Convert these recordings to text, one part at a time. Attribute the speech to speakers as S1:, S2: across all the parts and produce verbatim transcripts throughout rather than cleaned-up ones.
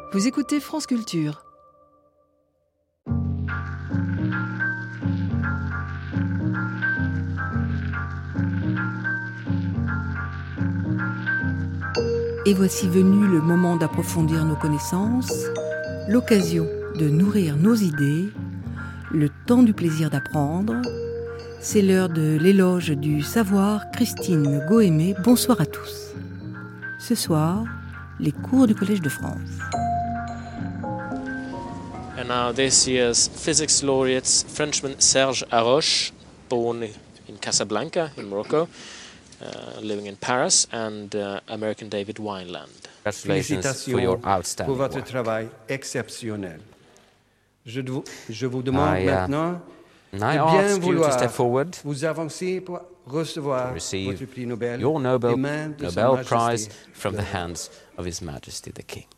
S1: Vous écoutez France Culture. Et voici venu le moment d'approfondir nos connaissances, l'occasion de nourrir nos idées, le temps du plaisir d'apprendre. C'est l'heure de l'éloge du savoir. Christine Gohémé, bonsoir à tous. Ce soir, les cours du Collège de France.
S2: And now this year's physics laureate, Frenchman Serge Haroche, born in Casablanca in Morocco, uh, living in Paris, and uh, American David Wineland.
S3: Félicitations for your outstanding pour votre work. Travail exceptionnel. Je, vous, je vous demande I, uh, maintenant de bien vouloir vous avancer pour recevoir votre prix Nobel
S2: your Nobel,
S3: des mains de
S2: Nobel
S3: Sa
S2: Prize
S3: Majesté
S2: from the hands of His Majesty the King.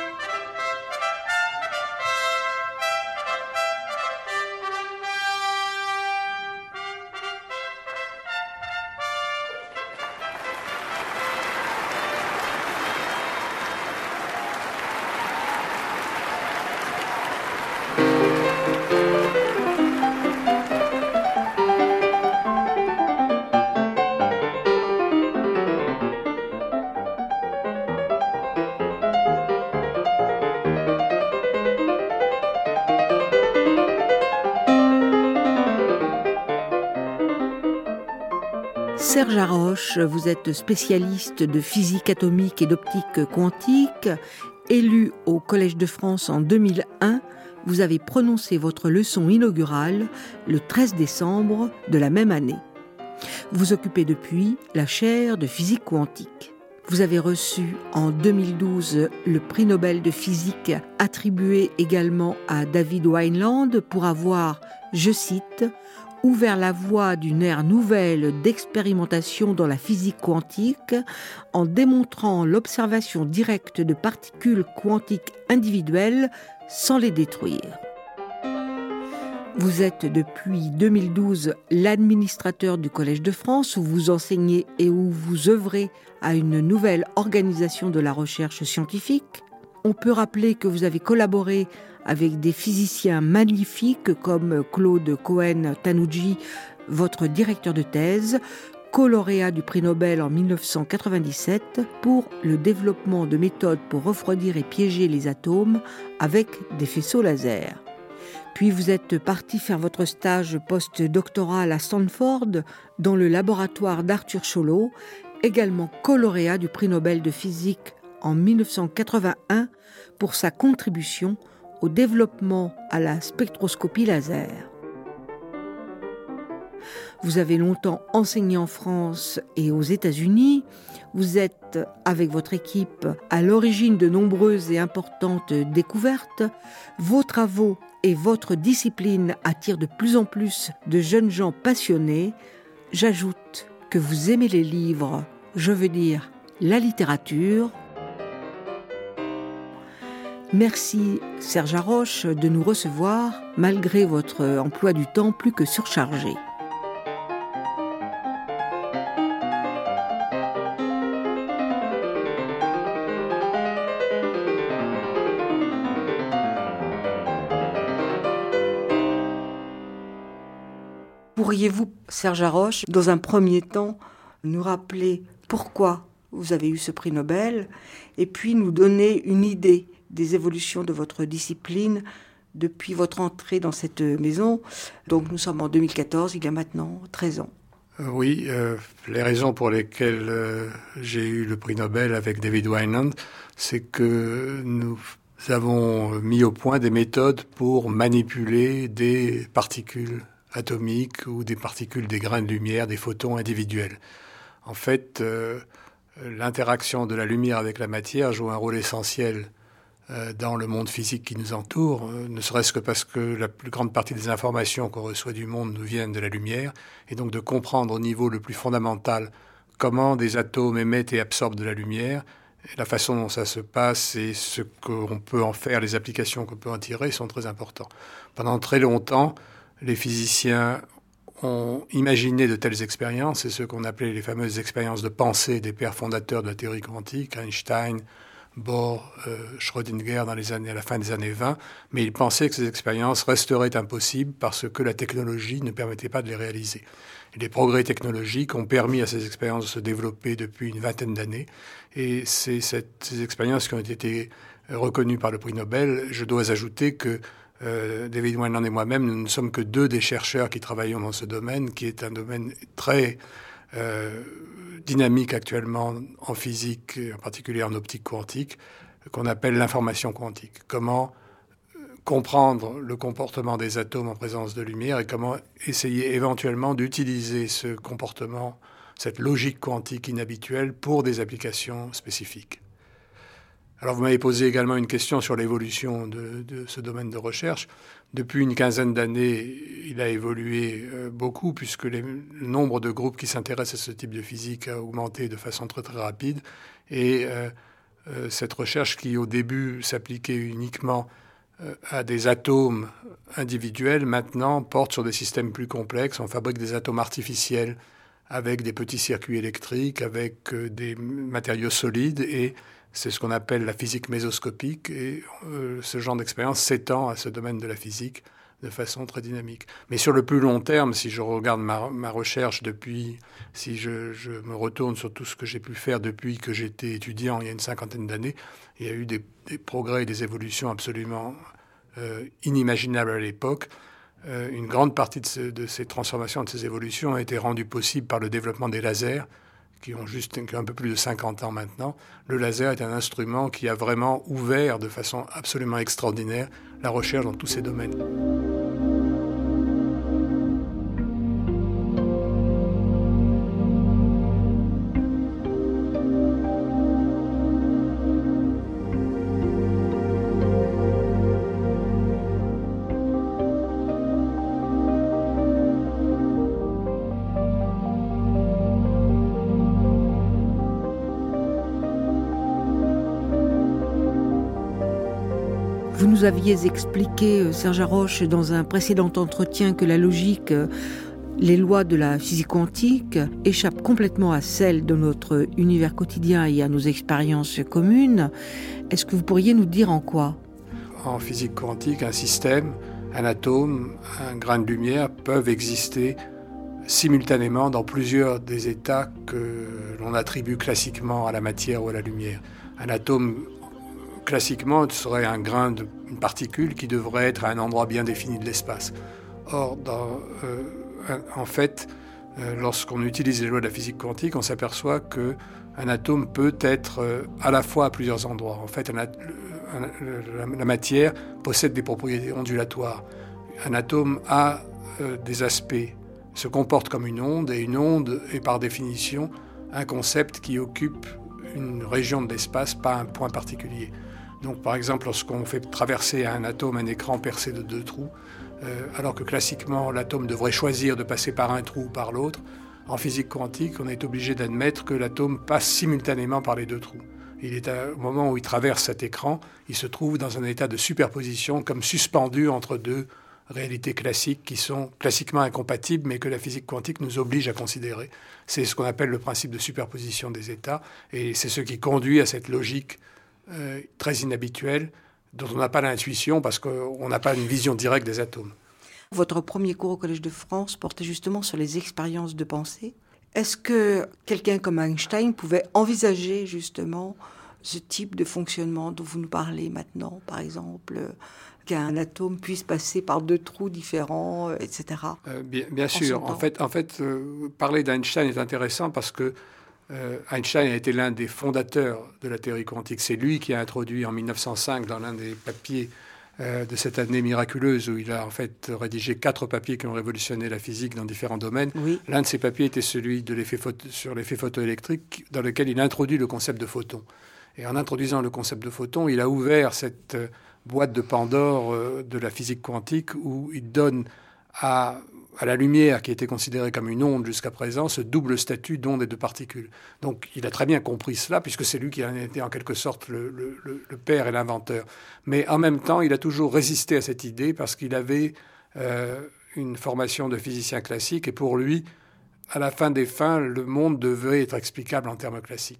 S1: Serge Haroche, vous êtes spécialiste de physique atomique et d'optique quantique. Élu au Collège de France en deux mille un, vous avez prononcé votre leçon inaugurale le treize décembre de la même année. Vous occupez depuis la chaire de physique quantique. Vous avez reçu en deux mille douze le prix Nobel de physique attribué également à David Wineland pour avoir, je cite, ouvert la voie d'une ère nouvelle d'expérimentation dans la physique quantique en démontrant l'observation directe de particules quantiques individuelles sans les détruire. Vous êtes depuis deux mille douze l'administrateur du Collège de France où vous enseignez et où vous œuvrez à une nouvelle organisation de la recherche scientifique. On peut rappeler que vous avez collaboré avec des physiciens magnifiques comme Claude Cohen-Tanuji, votre directeur de thèse, co-lauréat du prix Nobel en dix-neuf cent quatre-vingt-dix-sept pour le développement de méthodes pour refroidir et piéger les atomes avec des faisceaux laser. Puis vous êtes parti faire votre stage post-doctoral à Stanford dans le laboratoire d'Arthur Scholow, également co-lauréat du prix Nobel de physique en dix-neuf cent quatre-vingt-un pour sa contribution au développement à la spectroscopie laser. Vous avez longtemps enseigné en France et aux États-Unis. Vous êtes, avec votre équipe, à l'origine de nombreuses et importantes découvertes. Vos travaux et votre discipline attirent de plus en plus de jeunes gens passionnés. J'ajoute que vous aimez les livres, je veux dire la littérature. Merci Serge Haroche de nous recevoir malgré votre emploi du temps plus que surchargé. Pourriez-vous, Serge Haroche, dans un premier temps, nous rappeler pourquoi vous avez eu ce prix Nobel et puis nous donner une idée des évolutions de votre discipline depuis votre entrée dans cette maison. Donc nous sommes en deux mille quatorze, il y a maintenant treize ans.
S4: Euh, oui, euh, les raisons pour lesquelles euh, j'ai eu le prix Nobel avec David Wineland, c'est que nous avons mis au point des méthodes pour manipuler des particules atomiques ou des particules des grains de lumière, des photons individuels. En fait, euh, l'interaction de la lumière avec la matière joue un rôle essentiel dans le monde physique qui nous entoure, ne serait-ce que parce que la plus grande partie des informations qu'on reçoit du monde nous viennent de la lumière, et donc de comprendre au niveau le plus fondamental comment des atomes émettent et absorbent de la lumière, la façon dont ça se passe et ce qu'on peut en faire, les applications qu'on peut en tirer sont très importants. Pendant très longtemps, les physiciens ont imaginé de telles expériences, c'est ce qu'on appelait les fameuses expériences de pensée des pères fondateurs de la théorie quantique, Einstein, Bohr, euh, Schrödinger dans les années, à la fin des années vingt, mais il pensait que ces expériences resteraient impossibles parce que la technologie ne permettait pas de les réaliser. Et les progrès technologiques ont permis à ces expériences de se développer depuis une vingtaine d'années, et c'est cette, ces expériences qui ont été reconnues par le prix Nobel. Je dois ajouter que euh, David Wineland et moi-même, nous ne sommes que deux des chercheurs qui travaillons dans ce domaine, qui est un domaine très euh, dynamique actuellement en physique, et en particulier en optique quantique, qu'on appelle l'information quantique. Comment comprendre le comportement des atomes en présence de lumière et comment essayer éventuellement d'utiliser ce comportement, cette logique quantique inhabituelle pour des applications spécifiques. Alors vous m'avez posé également une question sur l'évolution de, de ce domaine de recherche. Depuis une quinzaine d'années, il a évolué euh, beaucoup puisque les, le nombre de groupes qui s'intéressent à ce type de physique a augmenté de façon très très rapide. Et euh, euh, cette recherche qui au début s'appliquait uniquement euh, à des atomes individuels, maintenant porte sur des systèmes plus complexes. On fabrique des atomes artificiels avec des petits circuits électriques, avec euh, des matériaux solides, et c'est ce qu'on appelle la physique mésoscopique, et euh, ce genre d'expérience s'étend à ce domaine de la physique de façon très dynamique. Mais sur le plus long terme, si je regarde ma, ma recherche depuis, si je, je me retourne sur tout ce que j'ai pu faire depuis que j'étais étudiant il y a une cinquantaine d'années, il y a eu des, des progrès et des évolutions absolument euh, inimaginables à l'époque. Euh, une grande partie de, ce, de ces transformations, de ces évolutions a été rendue possible par le développement des lasers, qui ont juste qui ont un peu plus de cinquante ans maintenant. Le laser est un instrument qui a vraiment ouvert de façon absolument extraordinaire la recherche dans tous ces domaines.
S1: Vous nous aviez expliqué, Serge Haroche, dans un précédent entretien, que la logique, les lois de la physique quantique échappent complètement à celles de notre univers quotidien et à nos expériences communes. Est-ce que vous pourriez nous dire en quoi ?
S4: En physique quantique, un système, un atome, un grain de lumière peuvent exister simultanément dans plusieurs des états que l'on attribue classiquement à la matière ou à la lumière. Un atome, classiquement, serait un grain de une particule qui devrait être à un endroit bien défini de l'espace. Or, dans, euh, en fait, euh, lorsqu'on utilise les lois de la physique quantique, on s'aperçoit qu'un atome peut être euh, à la fois à plusieurs endroits. En fait, un, un, la, la matière possède des propriétés ondulatoires. Un atome a euh, des aspects, se comporte comme une onde, et une onde est par définition un concept qui occupe une région de l'espace, pas un point particulier. Donc, par exemple, lorsqu'on fait traverser à un atome un écran percé de deux trous, euh, alors que classiquement l'atome devrait choisir de passer par un trou ou par l'autre, en physique quantique, on est obligé d'admettre que l'atome passe simultanément par les deux trous. Il est à, au moment où il traverse cet écran, il se trouve dans un état de superposition, comme suspendu entre deux réalités classiques qui sont classiquement incompatibles, mais que la physique quantique nous oblige à considérer. C'est ce qu'on appelle le principe de superposition des états, et c'est ce qui conduit à cette logique Euh, très inhabituelle, dont on n'a pas l'intuition parce qu'on n'a pas une vision directe des atomes.
S1: Votre premier cours au Collège de France portait justement sur les expériences de pensée. Est-ce que quelqu'un comme Einstein pouvait envisager justement ce type de fonctionnement dont vous nous parlez maintenant, par exemple, qu'un atome puisse passer par deux trous différents, et cetera.
S4: Euh, bien, bien sûr. En fait, en fait euh, parler d'Einstein est intéressant parce que Euh, Einstein a été l'un des fondateurs de la théorie quantique. C'est lui qui a introduit en mille neuf cent cinq, dans l'un des papiers euh, de cette année miraculeuse, où il a en fait rédigé quatre papiers qui ont révolutionné la physique dans différents domaines. Oui. L'un de ces papiers était celui de l'effet photo, sur l'effet photoélectrique, dans lequel il introduit le concept de photon. Et en introduisant le concept de photon, il a ouvert cette euh, boîte de Pandore euh, de la physique quantique, où il donne à... à la lumière, qui était considérée comme une onde jusqu'à présent, ce double statut d'onde et de particule. Donc il a très bien compris cela, puisque c'est lui qui en était en quelque sorte le, le, le père et l'inventeur. Mais en même temps, il a toujours résisté à cette idée, parce qu'il avait euh, une formation de physicien classique, et pour lui, à la fin des fins, le monde devait être explicable en termes classiques.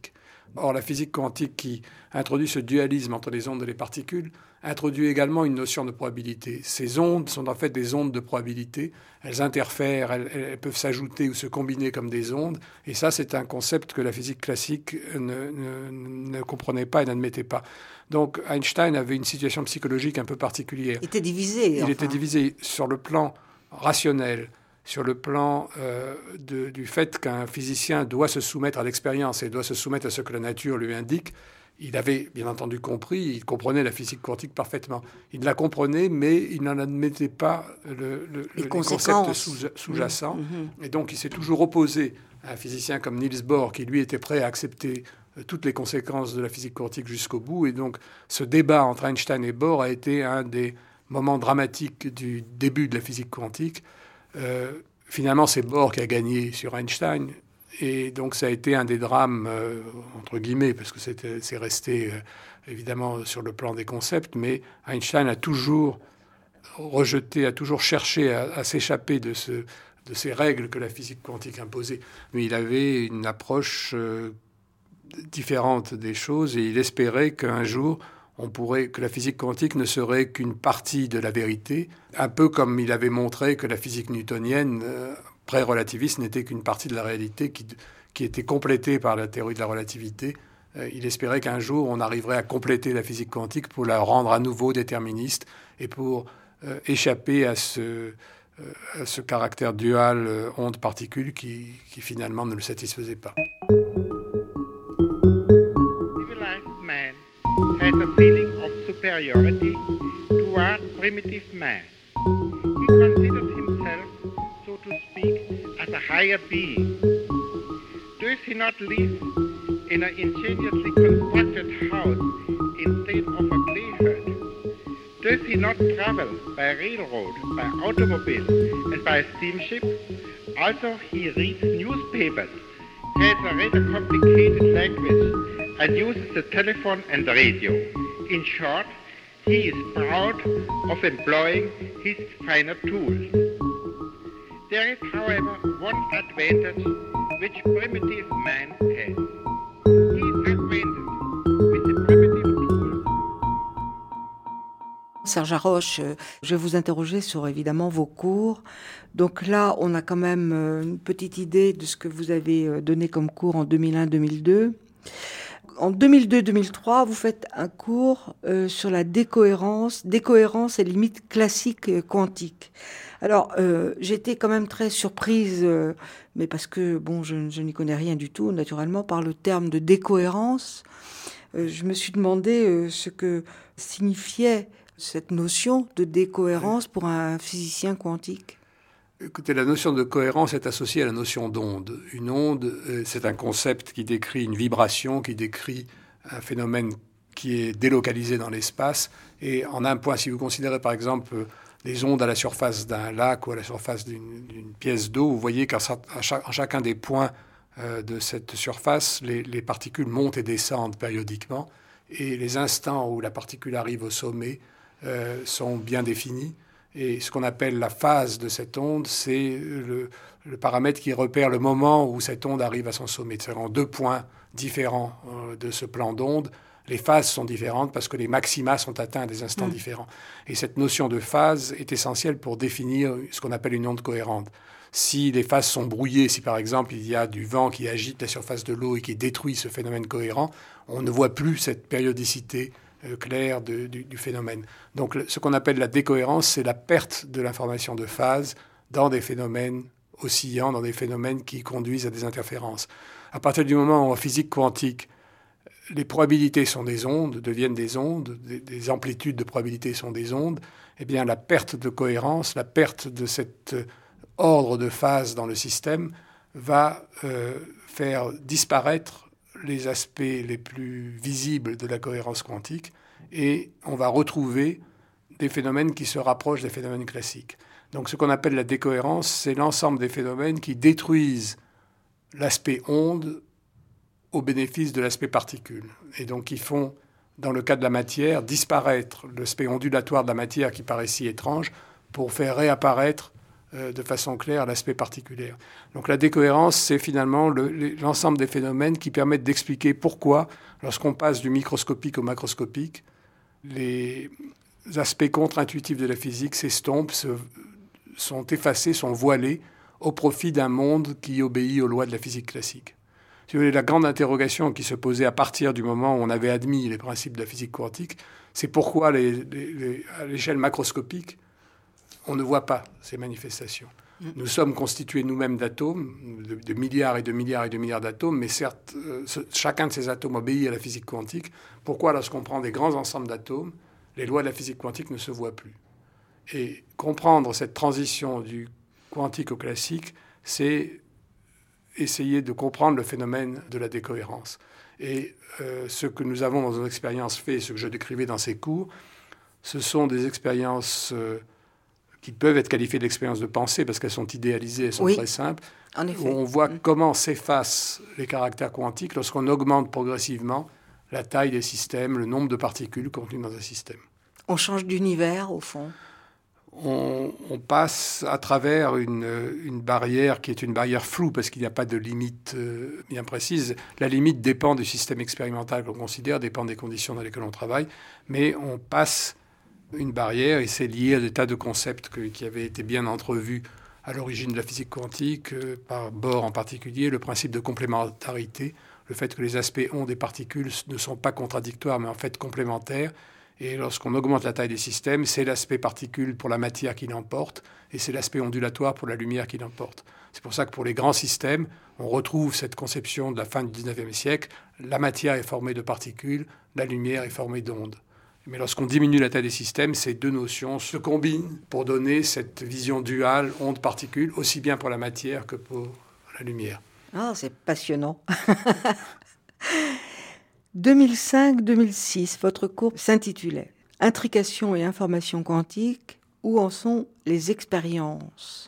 S4: Or, la physique quantique qui introduit ce dualisme entre les ondes et les particules introduit également une notion de probabilité. Ces ondes sont en fait des ondes de probabilité. Elles interfèrent, elles, elles peuvent s'ajouter ou se combiner comme des ondes. Et ça, c'est un concept que la physique classique ne, ne, ne comprenait pas et n'admettait pas. Donc Einstein avait une situation psychologique un peu particulière.
S1: Il était divisé.
S4: Il
S1: enfin.
S4: était divisé sur le plan rationnel, sur le plan euh, de, du fait qu'un physicien doit se soumettre à l'expérience et doit se soumettre à ce que la nature lui indique. Il avait bien entendu compris, il comprenait la physique quantique parfaitement. Il la comprenait, mais il n'en admettait pas le, le, les, les concepts sous, sous-jacents. Mmh, mmh. Et donc il s'est toujours opposé à un physicien comme Niels Bohr, qui lui était prêt à accepter toutes les conséquences de la physique quantique jusqu'au bout. Et donc ce débat entre Einstein et Bohr a été un des moments dramatiques du début de la physique quantique. Euh, finalement, c'est Bohr qui a gagné sur Einstein. Et donc, ça a été un des drames, euh, entre guillemets, parce que c'était, c'est resté, euh, évidemment, sur le plan des concepts. Mais Einstein a toujours rejeté, a toujours cherché à, à s'échapper de, ce, de ces règles que la physique quantique imposait. Mais il avait une approche euh, différente des choses et il espérait qu'un jour, on pourrait, que la physique quantique ne serait qu'une partie de la vérité, un peu comme il avait montré que la physique newtonienne euh, pré-relativiste n'était qu'une partie de la réalité qui, qui était complétée par la théorie de la relativité. Euh, il espérait qu'un jour, on arriverait à compléter la physique quantique pour la rendre à nouveau déterministe et pour euh, échapper à ce, euh, à ce caractère dual euh, onde-particule qui, qui finalement ne le satisfaisait pas.
S5: Has a feeling of superiority toward primitive man. He considers himself, so to speak, as a higher being. Does he not live in an ingeniously constructed house instead of a clay hut? Does he not travel by railroad, by automobile, and by steamship? Also, he reads newspapers, has a rather complicated language, and uses the telephone and the radio. In short, he is proud of employing his finer tools. There is, however, one advantage which primitive man has. He is acquainted with the primitive tools.
S1: Serge Haroche, je vais vous interroger sur évidemment vos cours. Donc là, on a quand même une petite idée de ce que vous avez donné comme cours en deux mille un deux mille deux. En deux mille deux deux mille trois, vous faites un cours euh, sur la décohérence, décohérence et limites classiques euh, quantiques. Alors, euh, j'étais quand même très surprise, euh, mais parce que bon, je, je n'y connais rien du tout, naturellement, par le terme de décohérence. Euh, je me suis demandé euh, ce que signifiait cette notion de décohérence pour un physicien quantique.
S4: Écoutez, la notion de cohérence est associée à la notion d'onde. Une onde, c'est un concept qui décrit une vibration, qui décrit un phénomène qui est délocalisé dans l'espace. Et en un point, si vous considérez par exemple les ondes à la surface d'un lac ou à la surface d'une, d'une pièce d'eau, vous voyez qu'en chaque, en chacun des points euh, de cette surface, les, les particules montent et descendent périodiquement. Et les instants où la particule arrive au sommet euh, sont bien définis. Et ce qu'on appelle la phase de cette onde, c'est le, le paramètre qui repère le moment où cette onde arrive à son sommet. C'est-à-dire en deux points différents euh, de ce plan d'onde, les phases sont différentes parce que les maxima sont atteints à des instants mmh. différents. Et cette notion de phase est essentielle pour définir ce qu'on appelle une onde cohérente. Si les phases sont brouillées, si par exemple il y a du vent qui agite la surface de l'eau et qui détruit ce phénomène cohérent, on ne voit plus cette périodicité Euh, clair de, du, du phénomène. Donc le, ce qu'on appelle la décohérence, c'est la perte de l'information de phase dans des phénomènes oscillants, dans des phénomènes qui conduisent à des interférences. À partir du moment où en physique quantique, les probabilités sont des ondes, deviennent des ondes, des, des amplitudes de probabilité sont des ondes, eh bien la perte de cohérence, la perte de cet ordre de phase dans le système va euh, faire disparaître les aspects les plus visibles de la cohérence quantique et on va retrouver des phénomènes qui se rapprochent des phénomènes classiques. Donc ce qu'on appelle la décohérence, c'est l'ensemble des phénomènes qui détruisent l'aspect onde au bénéfice de l'aspect particule. Et donc qui font, dans le cas de la matière, disparaître l'aspect ondulatoire de la matière qui paraît si étrange pour faire réapparaître euh, de façon claire l'aspect particulier. Donc la décohérence, c'est finalement le, l'ensemble des phénomènes qui permettent d'expliquer pourquoi, lorsqu'on passe du microscopique au macroscopique, les aspects contre-intuitifs de la physique s'estompent, se, sont effacés, sont voilés au profit d'un monde qui obéit aux lois de la physique classique. Si vous voulez, la grande interrogation qui se posait à partir du moment où on avait admis les principes de la physique quantique, c'est pourquoi les, les, les, à l'échelle macroscopique, on ne voit pas ces manifestations. Mmh. Nous sommes constitués nous-mêmes d'atomes, de, de milliards et de milliards et de milliards d'atomes, mais certes, euh, ce, chacun de ces atomes obéit à la physique quantique. Pourquoi, lorsqu'on prend des grands ensembles d'atomes, les lois de la physique quantique ne se voient plus? Et comprendre cette transition du quantique au classique, c'est essayer de comprendre le phénomène de la décohérence. Et euh, ce que nous avons dans nos expériences fait, ce que je décrivais dans ces cours, ce sont des expériences euh, qui peuvent être qualifiées d'expériences de pensée parce qu'elles sont idéalisées, elles sont oui, très simples,
S1: en effet.
S4: Où on voit
S1: mmh.
S4: comment s'effacent les caractères quantiques lorsqu'on augmente progressivement la taille des systèmes, le nombre de particules contenues dans un système.
S1: On change d'univers, au fond.
S4: On, on passe à travers une, une barrière qui est une barrière floue parce qu'il n'y a pas de limite euh, bien précise. La limite dépend du système expérimental qu'on considère, dépend des conditions dans lesquelles on travaille, mais on passe une barrière et c'est lié à des tas de concepts que, qui avaient été bien entrevus à l'origine de la physique quantique, euh, par Bohr en particulier, le principe de complémentarité, le fait que les aspects ondes des particules ne sont pas contradictoires mais en fait complémentaires. Et lorsqu'on augmente la taille des systèmes, c'est l'aspect particule pour la matière qui l'emporte et c'est l'aspect ondulatoire pour la lumière qui l'emporte. C'est pour ça que pour les grands systèmes, on retrouve cette conception de la fin du dix-neuvième siècle. La matière est formée de particules, la lumière est formée d'ondes. Mais lorsqu'on diminue la taille des systèmes, ces deux notions se combinent pour donner cette vision duale onde-particule, aussi bien pour la matière que pour la lumière.
S1: Ah, c'est passionnant. deux mille cinq deux mille six, votre cours s'intitulait « Intrication et information quantique, où en sont les expériences ?»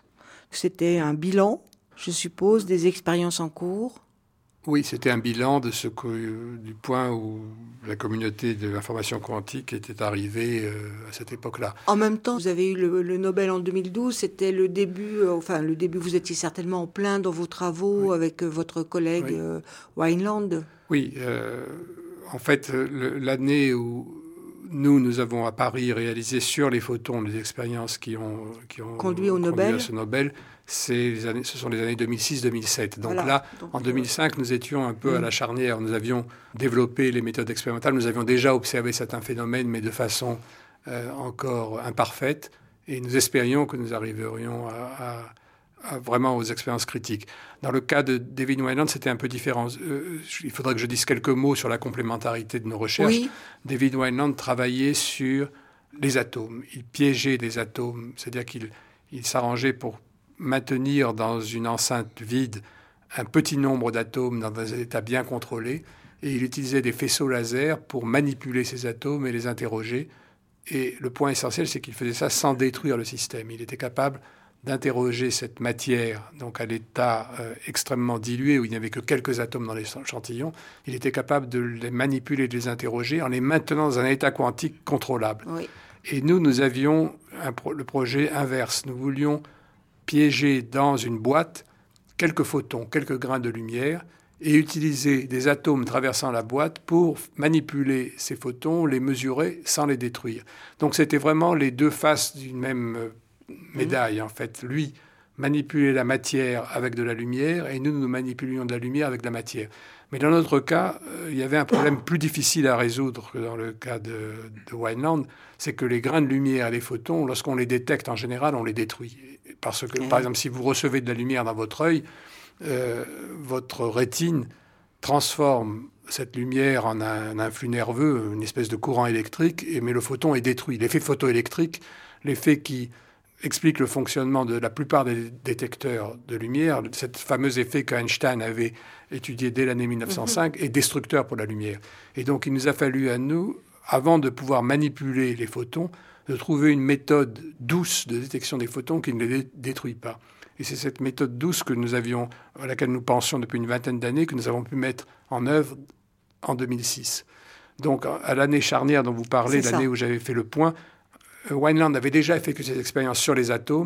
S1: C'était un bilan, je suppose, des expériences en cours.
S4: Oui, c'était un bilan de ce que, du point où la communauté de l'information quantique était arrivée euh, à cette époque-là.
S1: En même temps, vous avez eu le, le Nobel en deux mille douze, c'était le début, euh, enfin le début, vous étiez certainement en plein dans vos travaux oui. avec euh, votre collègue oui. euh, Wineland.
S4: Oui, euh, en fait, le, l'année où nous, nous avons à Paris réalisé sur les photons les expériences qui ont, qui ont
S1: conduit au
S4: conduit
S1: Nobel.
S4: à ce Nobel, c'est les années, ce sont les années deux mille six deux mille sept. Donc voilà. là, Donc, en deux mille cinq, nous étions un peu mmh. à la charnière. Nous avions développé les méthodes expérimentales. Nous avions déjà observé certains phénomènes, mais de façon euh, encore imparfaite. Et nous espérions que nous arriverions à, à, à vraiment aux expériences critiques. Dans le cas de David Wineland, c'était un peu différent. Euh, il faudrait que je dise quelques mots sur la complémentarité de nos recherches.
S1: Oui.
S4: David Wineland travaillait sur les atomes. Il piégeait des atomes, c'est-à-dire qu'il il s'arrangeait pour maintenir dans une enceinte vide un petit nombre d'atomes dans des états bien contrôlés, et il utilisait des faisceaux laser pour manipuler ces atomes et les interroger. Et le point essentiel, c'est qu'il faisait ça sans détruire le système. Il était capable d'interroger cette matière, donc à l'état euh, extrêmement dilué, où il n'y avait que quelques atomes dans l'échantillon. Il était capable de les manipuler, de les interroger, en les maintenant dans un état quantique contrôlable.
S1: Oui.
S4: Et nous, nous avions un pro- le projet inverse. Nous voulions piéger dans une boîte quelques photons, quelques grains de lumière, et utiliser des atomes traversant la boîte pour manipuler ces photons, les mesurer sans les détruire. Donc c'était vraiment les deux faces d'une même médaille, mmh. en fait. Lui manipulait la matière avec de la lumière, et nous, nous manipulions de la lumière avec de la matière. Mais dans notre cas, euh, il y avait un problème plus difficile à résoudre que dans le cas de, de Wineland, c'est que les grains de lumière et les photons, lorsqu'on les détecte en général, on les détruit. Parce que, mmh. par exemple, si vous recevez de la lumière dans votre œil, euh, votre rétine transforme cette lumière en un, un influx nerveux, une espèce de courant électrique, et, mais le photon est détruit. L'effet photoélectrique, l'effet qui explique le fonctionnement de la plupart des détecteurs de lumière, cet fameux effet qu'Einstein avait étudié dès l'année mille neuf cent cinq, mmh. est destructeur pour la lumière. Et donc, il nous a fallu à nous, avant de pouvoir manipuler les photons, de trouver une méthode douce de détection des photons qui ne les dé- détruit pas. Et c'est cette méthode douce que nous avions, à laquelle nous pensions depuis une vingtaine d'années, que nous avons pu mettre en œuvre en deux mille six. Donc, à l'année charnière dont vous parlez, c'est l'année ça. Où j'avais fait le point, Wineland avait déjà effectué ces expériences sur les atomes,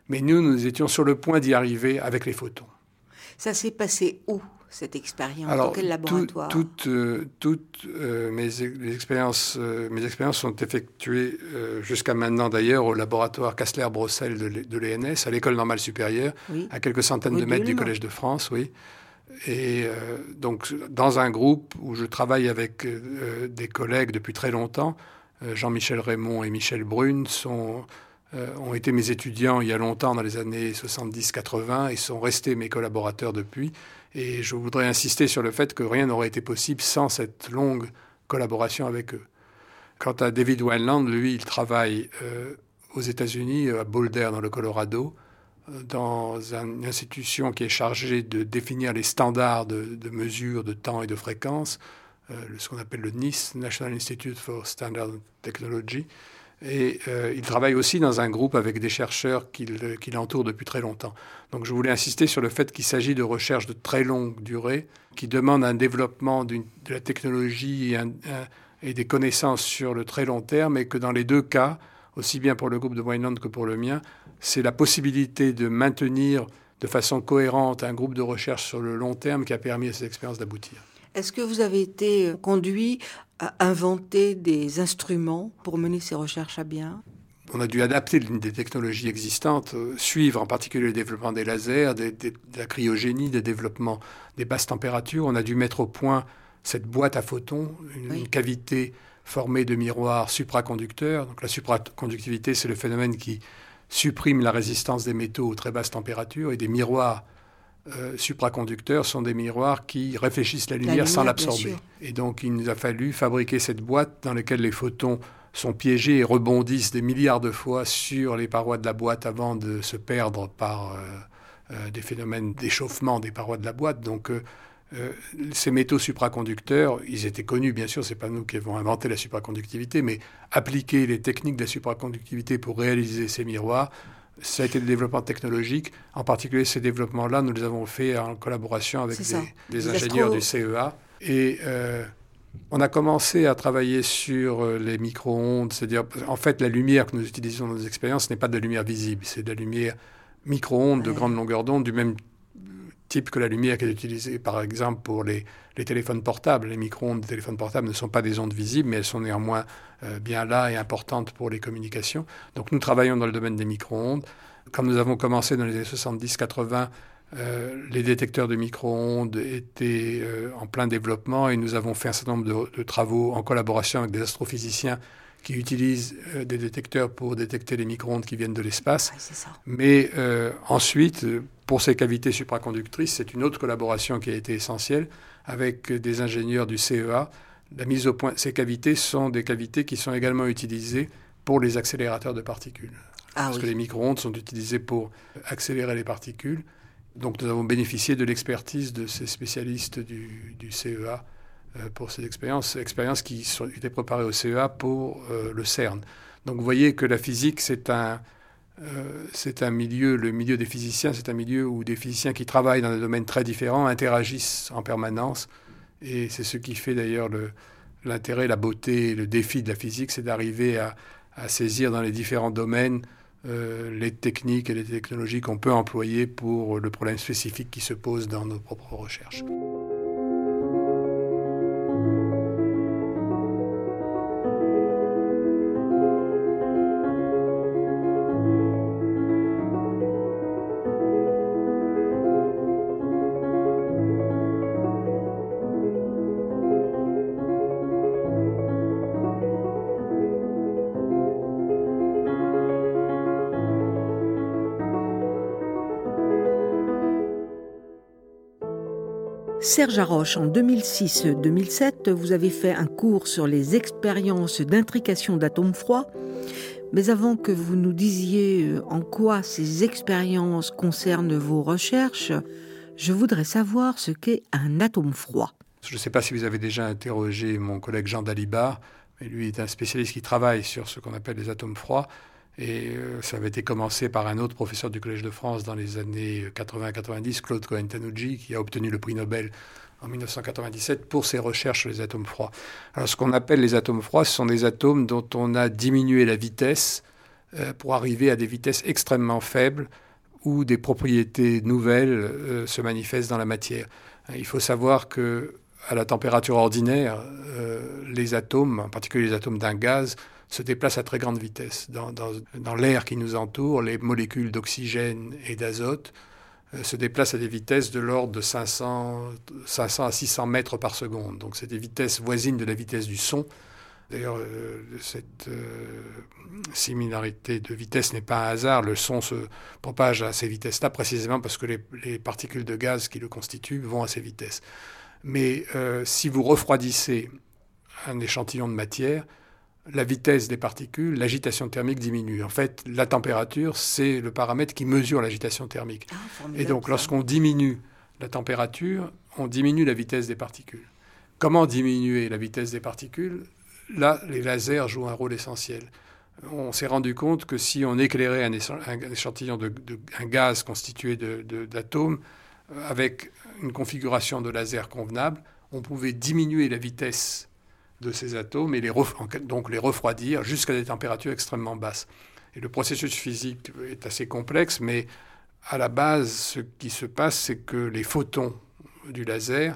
S4: Mais nous, nous étions sur le point d'y arriver avec les photons.
S1: Ça s'est passé où, cette expérience?
S4: Alors,
S1: dans quel laboratoire?
S4: tout, Toutes, euh, toutes euh, mes, les expériences, euh, mes expériences sont effectuées euh, jusqu'à maintenant d'ailleurs au laboratoire Kastler-Brossel de l'E N S, à l'École normale supérieure, oui. à quelques centaines oui, de mètres du Collège de France, oui. Et euh, donc, dans un groupe où je travaille avec euh, des collègues depuis très longtemps, euh, Jean-Michel Raymond et Michel Brune sont, euh, ont été mes étudiants il y a longtemps, dans les années soixante-dix quatre-vingts, et sont restés mes collaborateurs depuis. Et je voudrais insister sur le fait que rien n'aurait été possible sans cette longue collaboration avec eux. Quant à David Wineland, lui, il travaille euh, aux États-Unis, à Boulder, dans le Colorado, dans une institution qui est chargée de définir les standards de, de mesure de temps et de fréquence, euh, ce qu'on appelle le N I S, National Institute for Standard Technology. Et euh, il travaille aussi dans un groupe avec des chercheurs qui, le, qui l'entourent depuis très longtemps. Donc je voulais insister sur le fait qu'il s'agit de recherches de très longue durée, qui demandent un développement d'une, de la technologie et, un, un, et des connaissances sur le très long terme, et que dans les deux cas, aussi bien pour le groupe de Wineland que pour le mien, c'est la possibilité de maintenir de façon cohérente un groupe de recherche sur le long terme qui a permis à ces expériences d'aboutir.
S1: Est-ce que vous avez été conduit à inventer des instruments pour mener ces recherches à bien?
S4: On a dû adapter l'une des technologies existantes, euh, suivre en particulier le développement des lasers, des, des, de la cryogénie, des développements des basses températures. On a dû mettre au point cette boîte à photons, une, oui. une cavité formée de miroirs supraconducteurs. Donc la supraconductivité, c'est le phénomène qui supprime la résistance des métaux aux très basses températures, et des miroirs euh, supraconducteurs sont des miroirs qui réfléchissent la lumière, la lumière sans l'absorber. Et donc il nous a fallu fabriquer cette boîte dans laquelle les photons sont piégés et rebondissent des milliards de fois sur les parois de la boîte avant de se perdre par euh, euh, des phénomènes d'échauffement des parois de la boîte. Donc euh, Euh, ces métaux supraconducteurs, ils étaient connus, bien sûr, ce n'est pas nous qui avons inventé la supraconductivité, mais appliquer les techniques de la supraconductivité pour réaliser ces miroirs, ça a été le développement technologique. En particulier, ces développements-là, nous les avons faits en collaboration avec des, des ingénieurs du C E A. Et euh, on a commencé à travailler sur les micro-ondes, c'est-à-dire, en fait, la lumière que nous utilisons dans nos expériences, ce n'est pas de la lumière visible, c'est de la lumière micro-ondes de grande longueur d'onde, du même type que la lumière qui est utilisée, par exemple, pour les, les téléphones portables. Les micro-ondes des téléphones portables ne sont pas des ondes visibles, mais elles sont néanmoins euh, bien là et importantes pour les communications. Donc nous travaillons dans le domaine des micro-ondes. Quand nous avons commencé dans les années soixante-dix quatre-vingts, euh, les détecteurs de micro-ondes étaient euh, en plein développement, et nous avons fait un certain nombre de, de travaux en collaboration avec des astrophysiciens qui utilisent euh, des détecteurs pour détecter les micro-ondes qui viennent de l'espace.
S1: Ouais, c'est ça.
S4: Mais euh, ensuite, pour ces cavités supraconductrices, c'est une autre collaboration qui a été essentielle avec des ingénieurs du C E A. La mise au point, ces cavités sont des cavités qui sont également utilisées pour les accélérateurs de particules. Ah, parce oui. que les micro-ondes sont utilisées pour accélérer les particules. Donc nous avons bénéficié de l'expertise de ces spécialistes du, du C E A pour ces expériences, expériences qui sont, étaient préparées au C E A pour euh, le CERN. Donc vous voyez que la physique, c'est un, euh, c'est un milieu, le milieu des physiciens, c'est un milieu où des physiciens qui travaillent dans des domaines très différents interagissent en permanence. Et c'est ce qui fait d'ailleurs le, l'intérêt, la beauté, le défi de la physique, c'est d'arriver à, à saisir dans les différents domaines euh, les techniques et les technologies qu'on peut employer pour le problème spécifique qui se pose dans nos propres recherches.
S1: Serge Haroche, en deux mille six deux mille sept, vous avez fait un cours sur les expériences d'intrication d'atomes froids. Mais avant que vous nous disiez en quoi ces expériences concernent vos recherches, je voudrais savoir ce qu'est un atome froid.
S4: Je ne sais pas si vous avez déjà interrogé mon collègue Jean Dalibard, mais lui est un spécialiste qui travaille sur ce qu'on appelle les atomes froids. Et euh, ça avait été commencé par un autre professeur du Collège de France dans les années quatre-vingts quatre-vingt-dix, Claude Cohen-Tanucci, qui a obtenu le prix Nobel en dix-neuf cent quatre-vingt-dix-sept pour ses recherches sur les atomes froids. Alors ce qu'on appelle les atomes froids, ce sont des atomes dont on a diminué la vitesse euh, pour arriver à des vitesses extrêmement faibles où des propriétés nouvelles euh, se manifestent dans la matière. Il faut savoir que à la température ordinaire, euh, les atomes, en particulier les atomes d'un gaz, se déplacent à très grande vitesse. Dans, dans, dans l'air qui nous entoure, les molécules d'oxygène et d'azote euh, se déplacent à des vitesses de l'ordre de cinq cents, cinq cents à six cents mètres par seconde. Donc c'est des vitesses voisines de la vitesse du son. D'ailleurs, euh, cette euh, similarité de vitesse n'est pas un hasard. Le son se propage à ces vitesses-là précisément parce que les, les particules de gaz qui le constituent vont à ces vitesses. Mais euh, si vous refroidissez un échantillon de matière, la vitesse des particules, l'agitation thermique diminue. En fait, la température, c'est le paramètre qui mesure l'agitation thermique. Ah, et donc, ça. Lorsqu'on diminue la température, on diminue la vitesse des particules. Comment diminuer la vitesse des particules ? Là, les lasers jouent un rôle essentiel. On s'est rendu compte que si on éclairait un, un échantillon de, de un gaz constitué de, de, d'atomes avec une configuration de laser convenable, on pouvait diminuer la vitesse de ces atomes et les ref, donc les refroidir jusqu'à des températures extrêmement basses. Et le processus physique est assez complexe, mais à la base, ce qui se passe, c'est que les photons du laser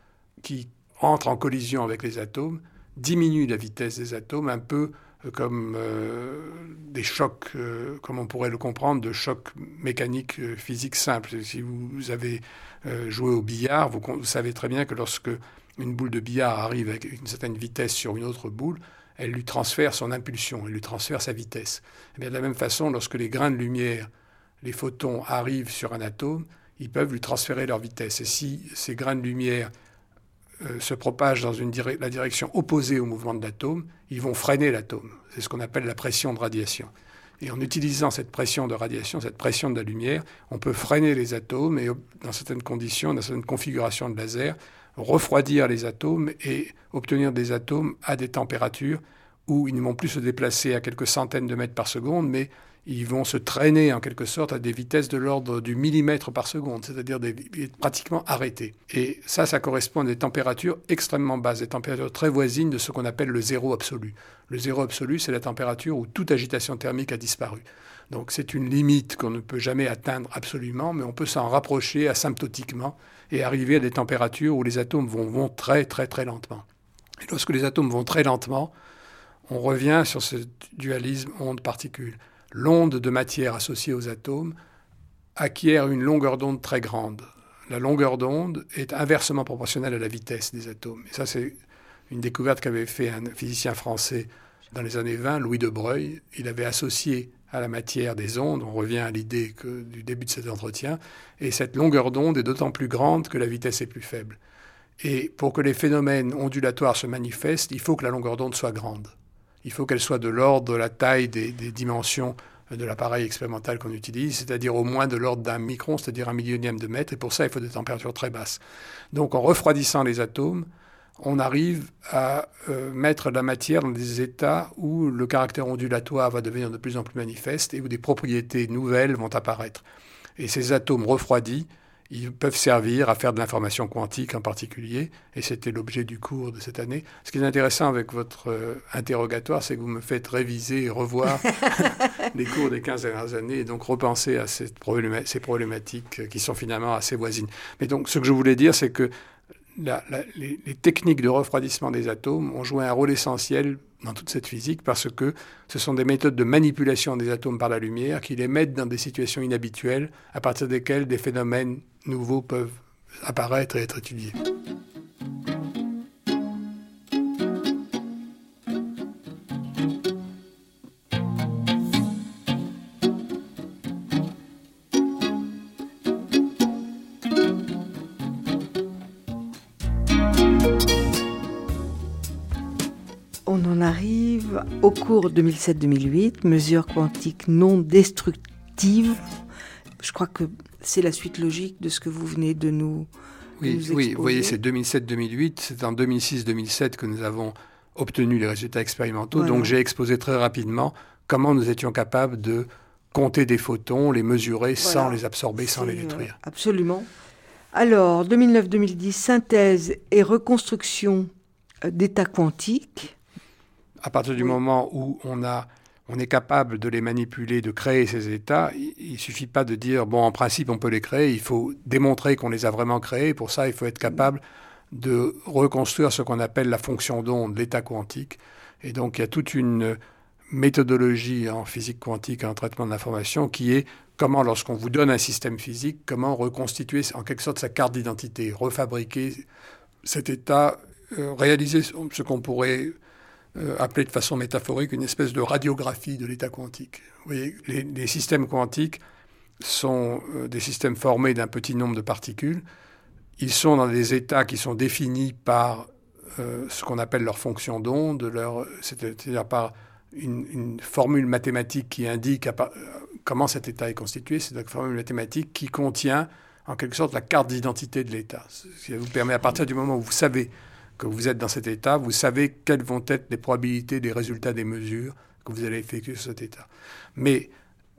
S4: qui entrent en collision avec les atomes diminuent la vitesse des atomes un peu comme euh, des chocs, euh, comme on pourrait le comprendre, de chocs mécaniques euh, physiques simples. Si vous avez euh, joué au billard, vous, vous savez très bien que lorsque une boule de billard arrive avec une certaine vitesse sur une autre boule, elle lui transfère son impulsion, elle lui transfère sa vitesse. Et bien, de la même façon, lorsque les grains de lumière, les photons arrivent sur un atome, ils peuvent lui transférer leur vitesse. Et si ces grains de lumière euh, se propagent dans une dire- la direction opposée au mouvement de l'atome, ils vont freiner l'atome. C'est ce qu'on appelle la pression de radiation. Et en utilisant cette pression de radiation, cette pression de la lumière, on peut freiner les atomes et, dans certaines conditions, dans certaines configurations de laser, refroidir les atomes et obtenir des atomes à des températures où ils ne vont plus se déplacer à quelques centaines de mètres par seconde, mais ils vont se traîner en quelque sorte à des vitesses de l'ordre du millimètre par seconde, c'est-à-dire des, pratiquement arrêtés. Et ça, ça correspond à des températures extrêmement basses, des températures très voisines de ce qu'on appelle le zéro absolu. Le zéro absolu, c'est la température où toute agitation thermique a disparu. Donc c'est une limite qu'on ne peut jamais atteindre absolument, mais on peut s'en rapprocher asymptotiquement et arriver à des températures où les atomes vont, vont très très très lentement. Et lorsque les atomes vont très lentement, on revient sur ce dualisme onde-particule. L'onde de matière associée aux atomes acquiert une longueur d'onde très grande. La longueur d'onde est inversement proportionnelle à la vitesse des atomes. Et ça, c'est une découverte qu'avait fait un physicien français dans les années vingt, Louis de Broglie. Il avait associé à la matière des ondes, on revient à l'idée que, du début de cet entretien, et cette longueur d'onde est d'autant plus grande que la vitesse est plus faible. Et pour que les phénomènes ondulatoires se manifestent, il faut que la longueur d'onde soit grande. Il faut qu'elle soit de l'ordre de la taille des, des dimensions de l'appareil expérimental qu'on utilise, c'est-à-dire au moins de l'ordre d'un micron, c'est-à-dire un millionième de mètre, et pour ça, il faut des températures très basses. Donc, en refroidissant les atomes, on arrive à euh, mettre la matière dans des états où le caractère ondulatoire va devenir de plus en plus manifeste et où des propriétés nouvelles vont apparaître. Et ces atomes refroidis, ils peuvent servir à faire de l'information quantique en particulier, et c'était l'objet du cours de cette année. Ce qui est intéressant avec votre euh, interrogatoire, c'est que vous me faites réviser et revoir les cours des quinze dernières années, et donc repenser à cette probléma- ces problématiques qui sont finalement assez voisines. Mais donc, ce que je voulais dire, c'est que la, la, les, les techniques de refroidissement des atomes ont joué un rôle essentiel dans toute cette physique parce que ce sont des méthodes de manipulation des atomes par la lumière qui les mettent dans des situations inhabituelles à partir desquelles des phénomènes nouveaux peuvent apparaître et être étudiés.
S1: On en arrive au cours deux mille sept deux mille huit, mesures quantiques non destructives. Je crois que c'est la suite logique de ce que vous venez de nous,
S4: oui,
S1: nous exposer.
S4: Oui, vous voyez, c'est deux mille sept deux mille huit. C'est en deux mille six deux mille sept que nous avons obtenu les résultats expérimentaux. Voilà. Donc j'ai exposé très rapidement comment nous étions capables de compter des photons, les mesurer voilà. sans les absorber, sans c'est, les détruire.
S1: Euh, absolument. Alors, deux mille neuf deux mille dix, synthèse et reconstruction d'états quantiques.
S4: À partir du oui. moment où on a on est capable de les manipuler, de créer ces états. Il ne suffit pas de dire, bon, en principe, on peut les créer. Il faut démontrer qu'on les a vraiment créés. Pour ça, il faut être capable de reconstruire ce qu'on appelle la fonction d'onde, l'état quantique. Et donc, il y a toute une méthodologie en physique quantique et en traitement de l'information qui est comment, lorsqu'on vous donne un système physique, comment reconstituer en quelque sorte sa carte d'identité, refabriquer cet état, euh, réaliser ce qu'on pourrait euh, appeler de façon métaphorique une espèce de radiographie de l'état quantique. Vous voyez, les, les systèmes quantiques sont euh, des systèmes formés d'un petit nombre de particules. Ils sont dans des états qui sont définis par euh, ce qu'on appelle leur fonction d'onde, leur, c'est-à-dire par une, une formule mathématique qui indique à, euh, comment cet état est constitué. C'est une formule mathématique qui contient en quelque sorte la carte d'identité de l'état. Ce qui vous permet, à partir du moment où vous savez que vous êtes dans cet état, vous savez quelles vont être les probabilités des résultats des mesures que vous allez effectuer sur cet état. Mais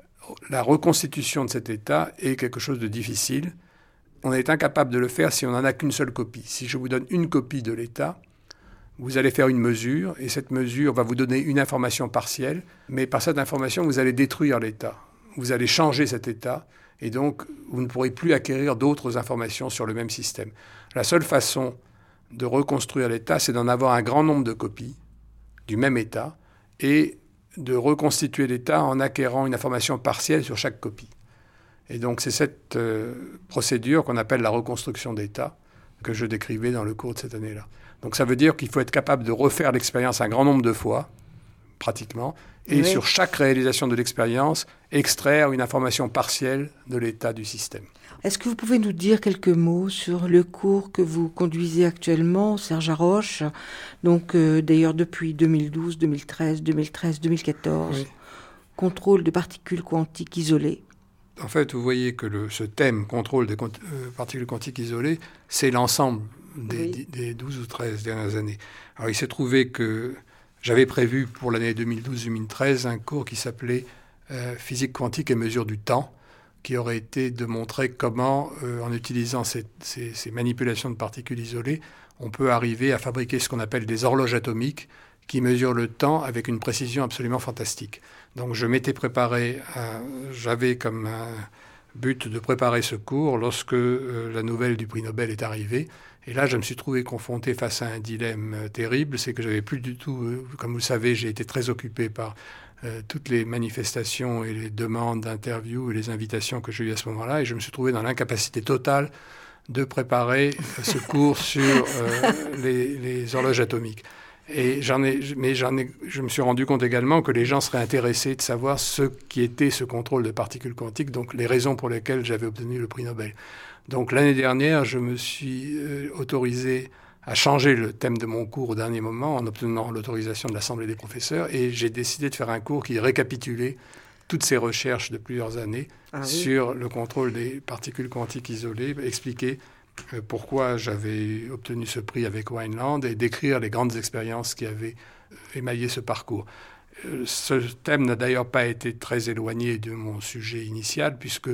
S4: la reconstitution de cet état est quelque chose de difficile. On est incapable de le faire si on n'en a qu'une seule copie. Si je vous donne une copie de l'état, vous allez faire une mesure, et cette mesure va vous donner une information partielle, mais par cette information, vous allez détruire l'état. Vous allez changer cet état, et donc vous ne pourrez plus acquérir d'autres informations sur le même système. La seule façon de reconstruire l'état, c'est d'en avoir un grand nombre de copies du même état, et de reconstituer l'état en acquérant une information partielle sur chaque copie. Et donc c'est cette euh, procédure qu'on appelle la reconstruction d'état que je décrivais dans le cours de cette année-là. Donc ça veut dire qu'il faut être capable de refaire l'expérience un grand nombre de fois, pratiquement, et oui. Sur chaque réalisation de l'expérience, extraire une information partielle de l'état du système.
S1: Est-ce que vous pouvez nous dire quelques mots sur le cours que vous conduisez actuellement, Serge Haroche, donc euh, d'ailleurs depuis deux mille douze, deux mille treize, deux mille treize, deux mille quatorze, oui. Contrôle de particules quantiques isolées.
S4: En fait, vous voyez que le, ce thème, contrôle des quanti- euh, particules quantiques isolées, c'est l'ensemble des, oui. des douze ou treize dernières années. Alors, il s'est trouvé que j'avais prévu pour l'année deux mille douze deux mille treize un cours qui s'appelait euh, « Physique quantique et mesure du temps », qui aurait été de montrer comment, euh, en utilisant ces, ces, ces manipulations de particules isolées, on peut arriver à fabriquer ce qu'on appelle des horloges atomiques qui mesurent le temps avec une précision absolument fantastique. Donc je m'étais préparé, à, j'avais comme un but de préparer ce cours lorsque euh, la nouvelle du prix Nobel est arrivée. Et là, je me suis trouvé confronté face à un dilemme euh, terrible, c'est que j'avais plus du tout, euh, comme vous le savez, j'ai été très occupé par euh, toutes les manifestations et les demandes d'interviews et les invitations que j'ai eues à ce moment-là, et je me suis trouvé dans l'incapacité totale de préparer euh, ce cours sur euh, les, les horloges atomiques. Et j'en ai, mais j'en ai, je me suis rendu compte également que les gens seraient intéressés de savoir ce qui était ce contrôle de particules quantiques, donc les raisons pour lesquelles j'avais obtenu le prix Nobel. Donc l'année dernière, je me suis euh, autorisé à changer le thème de mon cours au dernier moment en obtenant l'autorisation de l'Assemblée des professeurs, et j'ai décidé de faire un cours qui récapitulait toutes ces recherches de plusieurs années ah, oui. sur le contrôle des particules quantiques isolées, expliquer euh, pourquoi j'avais obtenu ce prix avec Wineland et décrire les grandes expériences qui avaient émaillé ce parcours. Euh, ce thème n'a d'ailleurs pas été très éloigné de mon sujet initial, puisque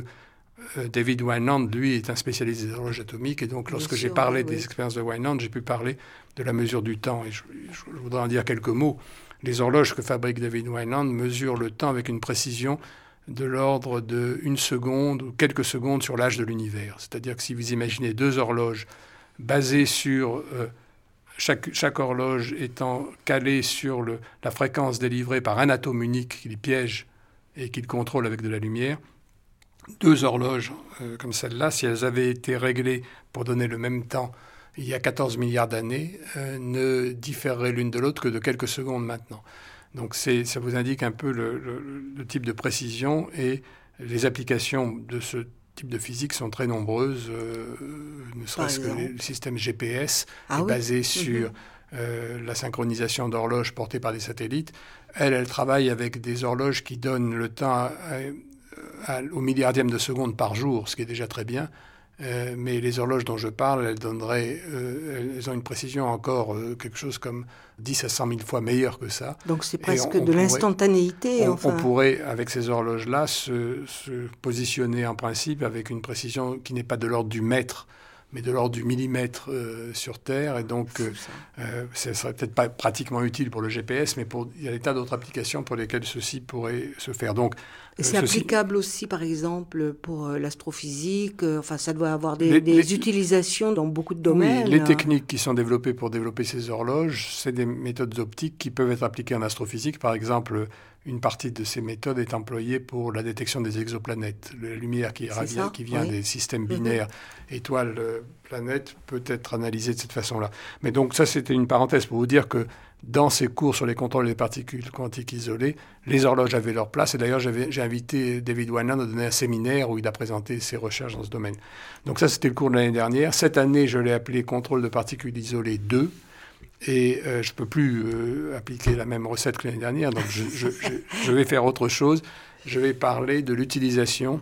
S4: David Wineland, lui, est un spécialiste des horloges atomiques, et donc lorsque Bien j'ai sûr, parlé oui. des expériences de Wineland, j'ai pu parler de la mesure du temps. Et je, je voudrais en dire quelques mots. Les horloges que fabrique David Wineland mesurent le temps avec une précision de l'ordre d'une seconde ou quelques secondes sur l'âge de l'univers. C'est-à-dire que si vous imaginez deux horloges basées sur... Euh, chaque, chaque horloge étant calée sur le, la fréquence délivrée par un atome unique qu'il piège et qu'il contrôle avec de la lumière, deux horloges euh, comme celle-là, si elles avaient été réglées pour donner le même temps il y a quatorze milliards d'années, euh, ne différeraient l'une de l'autre que de quelques secondes maintenant. Donc c'est, ça vous indique un peu le, le, le type de précision, et les applications de ce type de physique sont très nombreuses, euh, ne serait-ce que le système G P S ah, est oui. basé sur mm-hmm. euh, la synchronisation d'horloges portées par des satellites. Elle, elle travaille avec des horloges qui donnent le temps à, à, au milliardième de seconde par jour, ce qui est déjà très bien. Euh, mais les horloges dont je parle, elles, donneraient, euh, elles ont une précision encore euh, quelque chose comme dix à cent mille fois meilleure que ça.
S1: Donc c'est presque on, on de pourrait, l'instantanéité.
S4: On,
S1: enfin.
S4: on pourrait, avec ces horloges-là, se, se positionner en principe avec une précision qui n'est pas de l'ordre du mètre, mais de l'ordre du millimètre euh, sur Terre. Et donc, euh, euh, ça serait peut-être pas pratiquement utile pour le G P S, mais pour, il y a des tas d'autres applications pour lesquelles ceci pourrait se faire. Donc,
S1: et c'est
S4: euh,
S1: applicable aussi, par exemple, pour euh, l'astrophysique. Euh, enfin, ça doit avoir des, les, des les, utilisations dans beaucoup de domaines.
S4: Oui, les techniques qui sont développées pour développer ces horloges, c'est des méthodes optiques qui peuvent être appliquées en astrophysique. Par exemple, une partie de ces méthodes est employée pour la détection des exoplanètes. La lumière qui, ravient, qui vient oui. des systèmes binaires mm-hmm. étoiles-planètes peut être analysée de cette façon-là. Mais donc ça, c'était une parenthèse pour vous dire que dans ces cours sur les contrôles des particules quantiques isolées, les horloges avaient leur place. Et d'ailleurs, j'avais, j'ai invité David Wineland à donner un séminaire où il a présenté ses recherches dans ce domaine. Donc ça, c'était le cours de l'année dernière. Cette année, je l'ai appelé « Contrôle de particules isolées deux ». Et euh, je ne peux plus euh, appliquer la même recette que l'année dernière, donc je, je, je, je vais faire autre chose. Je vais parler de l'utilisation,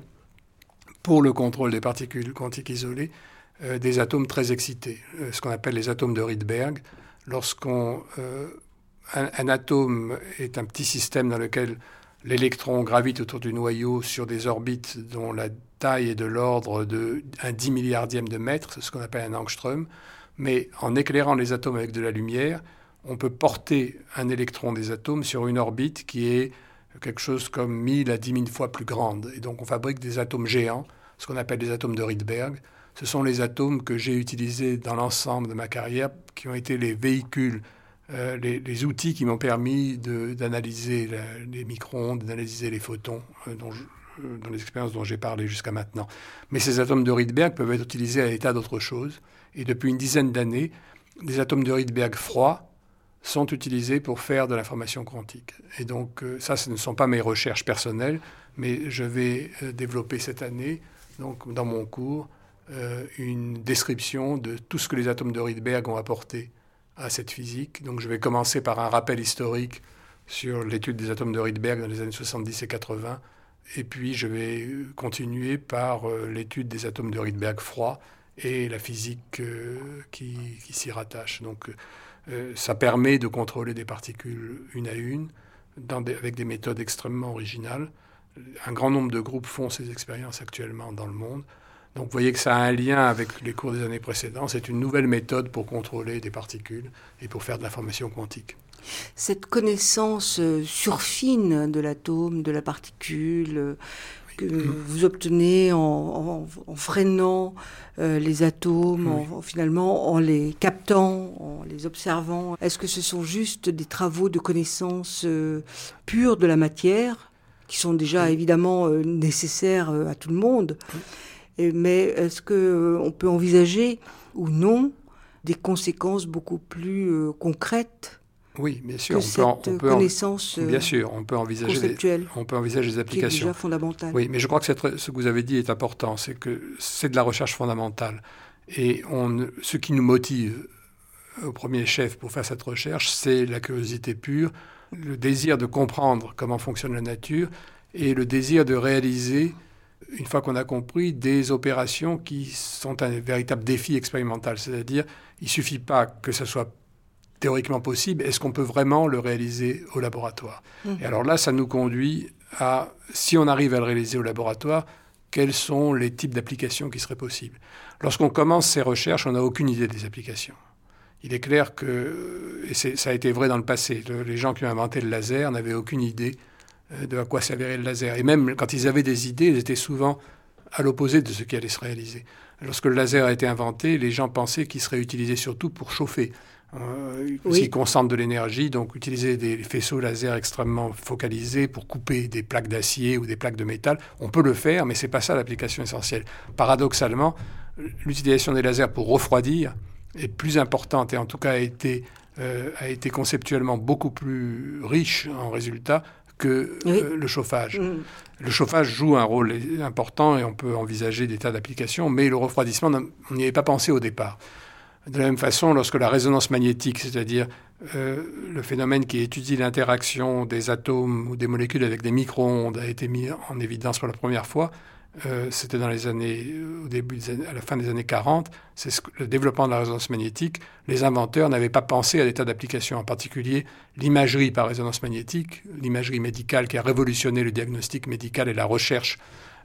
S4: pour le contrôle des particules quantiques isolées, euh, des atomes très excités, euh, ce qu'on appelle les atomes de Rydberg. Lorsqu'on, euh, un, un atome est un petit système dans lequel l'électron gravite autour du noyau sur des orbites dont la taille est de l'ordre d'un dix milliardième de mètre, c'est ce qu'on appelle un angstrom. Mais en éclairant les atomes avec de la lumière, on peut porter un électron des atomes sur une orbite qui est quelque chose comme mille à dix mille fois plus grande. Et donc on fabrique des atomes géants, ce qu'on appelle des atomes de Rydberg. Ce sont les atomes que j'ai utilisés dans l'ensemble de ma carrière, qui ont été les véhicules, euh, les, les outils qui m'ont permis de, d'analyser la, les micro-ondes, d'analyser les photons, euh, dont je, euh, dans les expériences dont j'ai parlé jusqu'à maintenant. Mais ces atomes de Rydberg peuvent être utilisés à l'état d'autre chose. Et depuis une dizaine d'années, des atomes de Rydberg froids sont utilisés pour faire de l'information quantique. Et donc, euh, ça, ce ne sont pas mes recherches personnelles, mais je vais euh, développer cette année, donc, dans mon cours, euh, une description de tout ce que les atomes de Rydberg ont apporté à cette physique. Donc, je vais commencer par un rappel historique sur l'étude des atomes de Rydberg dans les années soixante-dix et quatre-vingts, et puis je vais continuer par euh, l'étude des atomes de Rydberg froids, et la physique euh, qui, qui s'y rattache. Donc, euh, ça permet de contrôler des particules une à une, dans des, avec des méthodes extrêmement originales. Un grand nombre de groupes font ces expériences actuellement dans le monde. Donc, vous voyez que ça a un lien avec les cours des années précédentes. C'est une nouvelle méthode pour contrôler des particules et pour faire de l'information quantique.
S1: Cette connaissance surfine de l'atome, de la particule, que vous obtenez en, en, en freinant euh, les atomes, oui. en, finalement en les captant, en les observant. Est-ce que ce sont juste des travaux de connaissance euh, pure de la matière, qui sont déjà oui. évidemment euh, nécessaires euh, à tout le monde, oui. Et, mais est-ce qu'on euh, peut envisager ou non des conséquences beaucoup plus euh, concrètes?
S4: Oui, bien sûr.
S1: Que on peut, on peut connaissance
S4: en, bien sûr, on peut envisager des, on peut envisager des applications.
S1: Qui est déjà fondamentale.
S4: Oui, mais je crois que cette, ce que vous avez dit est important. C'est que c'est de la recherche fondamentale. Et on, ce qui nous motive au premier chef pour faire cette recherche, c'est la curiosité pure, le désir de comprendre comment fonctionne la nature et le désir de réaliser, une fois qu'on a compris, des opérations qui sont un véritable défi expérimental. C'est-à-dire, il ne suffit pas que ça soit théoriquement possible, est-ce qu'on peut vraiment le réaliser au laboratoire? Mmh. Et alors là, ça nous conduit à, si on arrive à le réaliser au laboratoire, quels sont les types d'applications qui seraient possibles? Lorsqu'on commence ces recherches, on n'a aucune idée des applications. Il est clair que, et c'est, ça a été vrai dans le passé, le, les gens qui ont inventé le laser n'avaient aucune idée de à quoi s'avérait le laser. Et même quand ils avaient des idées, ils étaient souvent à l'opposé de ce qui allait se réaliser. Lorsque le laser a été inventé, les gens pensaient qu'il serait utilisé surtout pour chauffer. Euh, parce oui. qu'ils concentrent de l'énergie, donc utiliser des faisceaux laser extrêmement focalisés pour couper des plaques d'acier ou des plaques de métal, on peut le faire, mais ce n'est pas ça l'application essentielle. Paradoxalement, l'utilisation des lasers pour refroidir est plus importante et en tout cas a été, euh, a été conceptuellement beaucoup plus riche en résultats que oui. euh, le chauffage. Mmh. Le chauffage joue un rôle important et on peut envisager des tas d'applications, mais le refroidissement, on n'y avait pas pensé au départ. De la même façon, lorsque la résonance magnétique, c'est-à-dire euh, le phénomène qui étudie l'interaction des atomes ou des molécules avec des micro-ondes, a été mis en évidence pour la première fois, euh, c'était dans les années, au début, des années, à la fin des années quarante, c'est ce, le développement de la résonance magnétique. Les inventeurs n'avaient pas pensé à des tas d'applications, en particulier l'imagerie par résonance magnétique, l'imagerie médicale qui a révolutionné le diagnostic médical et la recherche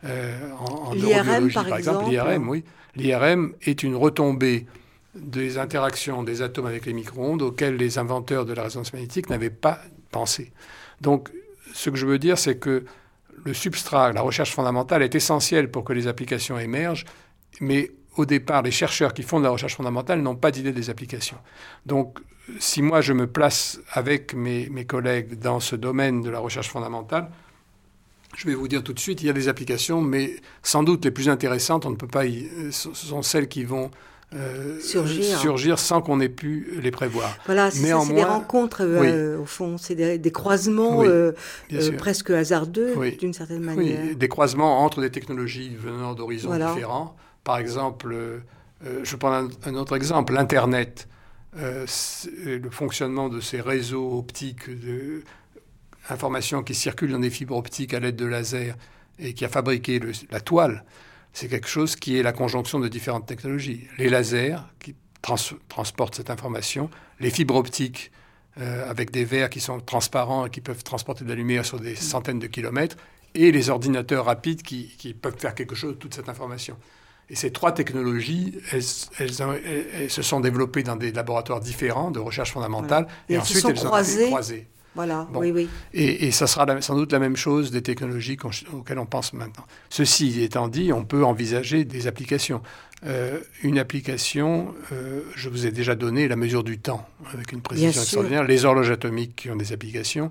S4: euh, en, en
S1: L'I R M,
S4: neurobiologie,
S1: par,
S4: par exemple.
S1: exemple.
S4: L'I R M, oui. L'I R M est une retombée des interactions des atomes avec les micro-ondes auxquelles les inventeurs de la résonance magnétique n'avaient pas pensé. Donc, ce que je veux dire, c'est que le substrat, la recherche fondamentale, est essentielle pour que les applications émergent, mais au départ, les chercheurs qui font de la recherche fondamentale n'ont pas d'idée des applications. Donc, si moi je me place avec mes, mes collègues dans ce domaine de la recherche fondamentale, je vais vous dire tout de suite, il y a des applications, mais sans doute les plus intéressantes, on ne peut pas y, ce sont celles qui vont euh,
S1: surgir.
S4: surgir sans qu'on ait pu les prévoir.
S1: Voilà, c'est, Néanmoins, ça, c'est des rencontres, euh, oui. Au fond, c'est des, des croisements oui, euh, euh, presque hasardeux, oui. d'une certaine manière.
S4: Oui, des croisements entre des technologies venant d'horizons voilà. différents. Par exemple, euh, je prends un, un autre exemple, l'Internet. Euh, le fonctionnement de ces réseaux optiques de informations qui circulent dans des fibres optiques à l'aide de lasers et qui a fabriqué le, la toile, c'est quelque chose qui est la conjonction de différentes technologies. Les lasers qui trans, transportent cette information, les fibres optiques euh, avec des verres qui sont transparents et qui peuvent transporter de la lumière sur des centaines de kilomètres, et les ordinateurs rapides qui, qui peuvent faire quelque chose de toute cette information. Et ces trois technologies, elles, elles, ont, elles, elles se sont développées dans des laboratoires différents de recherche fondamentale, voilà. et, et ensuite elles
S1: croisées.
S4: ont été croisées.
S1: Voilà, bon. oui, oui.
S4: Et, et ça sera la, sans doute la même chose des technologies auxquelles on pense maintenant. Ceci étant dit, on peut envisager des applications. Euh, une application, euh, je vous ai déjà donné la mesure du temps, avec une précision extraordinaire. Les horloges atomiques qui ont des applications.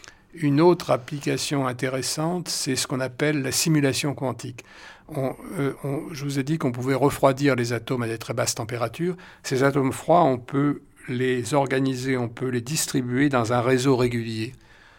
S4: Une autre application intéressante, c'est ce qu'on appelle la simulation quantique. On, euh, on, je vous ai dit qu'on pouvait refroidir les atomes à des très basses températures. Ces atomes froids, on peut les organiser, on peut les distribuer dans un réseau régulier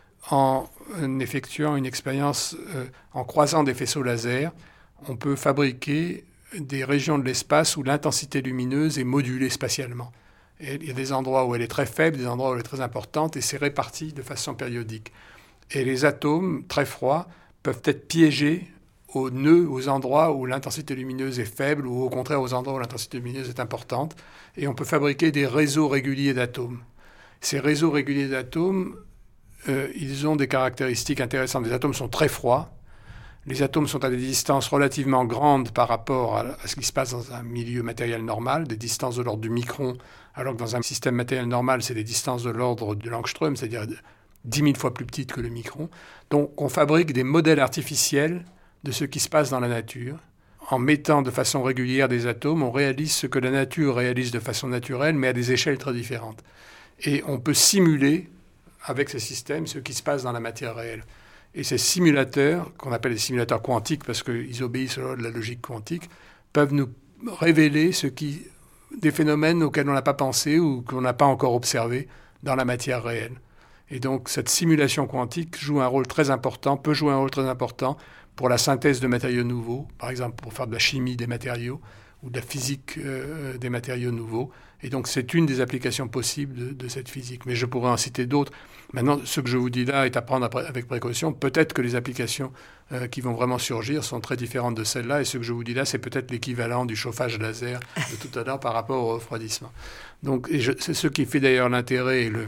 S4: en effectuant une expérience, euh, en croisant des faisceaux laser. On peut fabriquer des régions de l'espace où l'intensité lumineuse est modulée spatialement. Et il y a des endroits où elle est très faible, des endroits où elle est très importante, et c'est réparti de façon périodique. Et les atomes très froids peuvent être piégés aux nœuds, aux endroits où l'intensité lumineuse est faible, ou au contraire aux endroits où l'intensité lumineuse est importante. Et on peut fabriquer des réseaux réguliers d'atomes. Ces réseaux réguliers d'atomes, euh, ils ont des caractéristiques intéressantes. Les atomes sont très froids. Les atomes sont à des distances relativement grandes par rapport à, à ce qui se passe dans un milieu matériel normal, des distances de l'ordre du micron, alors que dans un système matériel normal, c'est des distances de l'ordre de l'angstrom, c'est-à-dire dix mille fois plus petites que le micron. Donc on fabrique des modèles artificiels de ce qui se passe dans la nature. En mettant de façon régulière des atomes, on réalise ce que la nature réalise de façon naturelle, mais à des échelles très différentes. Et on peut simuler, avec ces systèmes, ce qui se passe dans la matière réelle. Et ces simulateurs, qu'on appelle les simulateurs quantiques parce qu'ils obéissent à la logique quantique, peuvent nous révéler ce qui, des phénomènes auxquels on n'a pas pensé ou qu'on n'a pas encore observé dans la matière réelle. Et donc cette simulation quantique joue un rôle très important, peut jouer un rôle très important pour la synthèse de matériaux nouveaux, par exemple pour faire de la chimie des matériaux ou de la physique euh, des matériaux nouveaux. Et donc c'est une des applications possibles de, de cette physique. Mais je pourrais en citer d'autres. Maintenant, ce que je vous dis là est à prendre avec précaution. Peut-être que les applications euh, qui vont vraiment surgir sont très différentes de celles-là. Et ce que je vous dis là, c'est peut-être l'équivalent du chauffage laser de tout à l'heure par rapport au refroidissement. Donc et je, c'est ce qui fait d'ailleurs l'intérêt et le,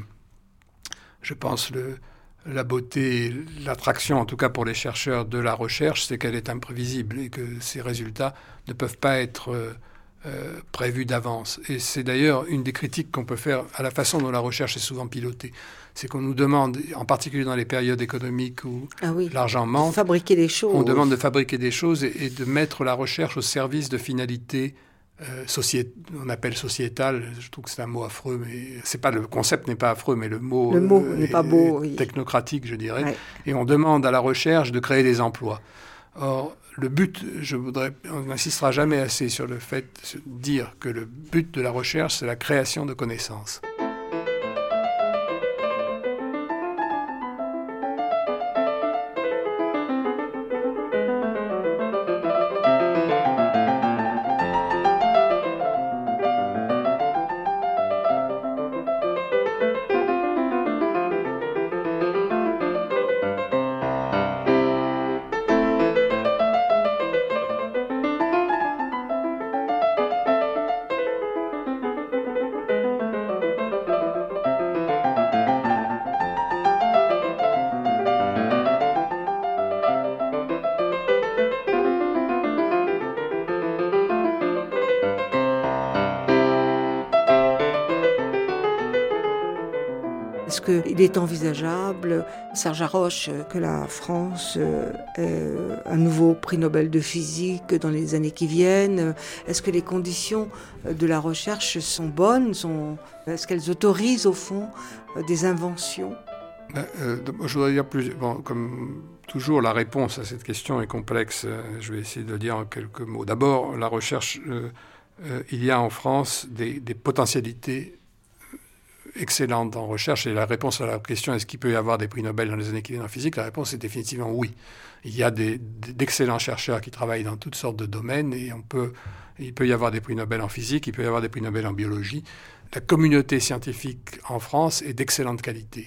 S4: je pense le... la beauté, l'attraction, en tout cas pour les chercheurs de la recherche, c'est qu'elle est imprévisible et que ces résultats ne peuvent pas être euh, euh, prévus d'avance. Et c'est d'ailleurs une des critiques qu'on peut faire à la façon dont la recherche est souvent pilotée. C'est qu'on nous demande, en particulier dans les périodes économiques où ah oui, l'argent manque,
S1: de fabriquer des choses.
S4: On demande de fabriquer des choses et, et de mettre la recherche au service de finalités Euh, sociét... on appelle sociétal, je trouve que c'est un mot affreux, mais c'est pas, le concept n'est pas affreux, mais le mot,
S1: le mot
S4: euh,
S1: n'est
S4: est,
S1: pas beau, oui.
S4: technocratique, je dirais.
S1: Ouais.
S4: Et on demande à la recherche de créer des emplois. Or, le but, je voudrais, on n'insistera jamais assez sur le fait de dire que le but de la recherche, c'est la création de connaissances.
S1: qu'il est envisageable, Serge Haroche, que la France ait un nouveau prix Nobel de physique dans les années qui viennent? Est-ce que les conditions de la recherche sont bonnes? sont... Est-ce qu'elles autorisent, au fond, des inventions?
S4: Ben, euh, je voudrais dire plus... Bon, comme toujours, la réponse à cette question est complexe. Je vais essayer de le dire en quelques mots. D'abord, la recherche... Euh, euh, il y a en France des, des potentialités excellente en recherche. Et la réponse à la question est-ce qu'il peut y avoir des prix Nobel dans les années qui viennent en physique, la réponse est définitivement oui. Il y a des, d'excellents chercheurs qui travaillent dans toutes sortes de domaines et on peut, il peut y avoir des prix Nobel en physique, il peut y avoir des prix Nobel en biologie. La communauté scientifique en France est d'excellente qualité.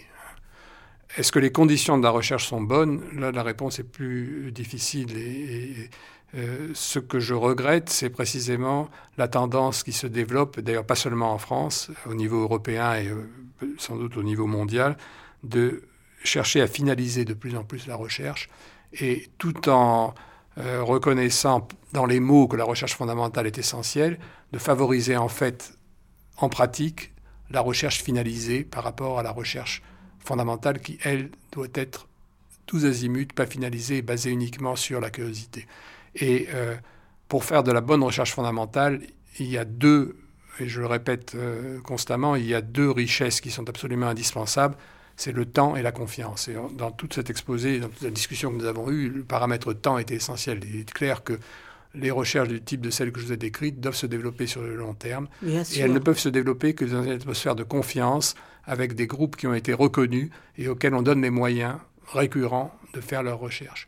S4: Est-ce que les conditions de la recherche sont bonnes? Là, la réponse est plus difficile et, et Euh, ce que je regrette, c'est précisément la tendance qui se développe, d'ailleurs pas seulement en France, au niveau européen et euh, sans doute au niveau mondial, de chercher à finaliser de plus en plus la recherche et tout en euh, reconnaissant dans les mots que la recherche fondamentale est essentielle, de favoriser en fait, en pratique, la recherche finalisée par rapport à la recherche fondamentale qui, elle, doit être tous azimuts, pas finalisée et basée uniquement sur la curiosité. Et euh, pour faire de la bonne recherche fondamentale, il y a deux, et je le répète euh, constamment, il y a deux richesses qui sont absolument indispensables, c'est le temps et la confiance. Et dans tout cet exposé, dans toute la discussion que nous avons eue, le paramètre temps était essentiel. Il est clair que les recherches du type de celles que je vous ai décrites doivent se développer sur le long terme.
S1: Bien
S4: et
S1: sûr.
S4: Elles ne peuvent se développer que dans une atmosphère de confiance, avec des groupes qui ont été reconnus et auxquels on donne les moyens récurrents de faire leurs recherches.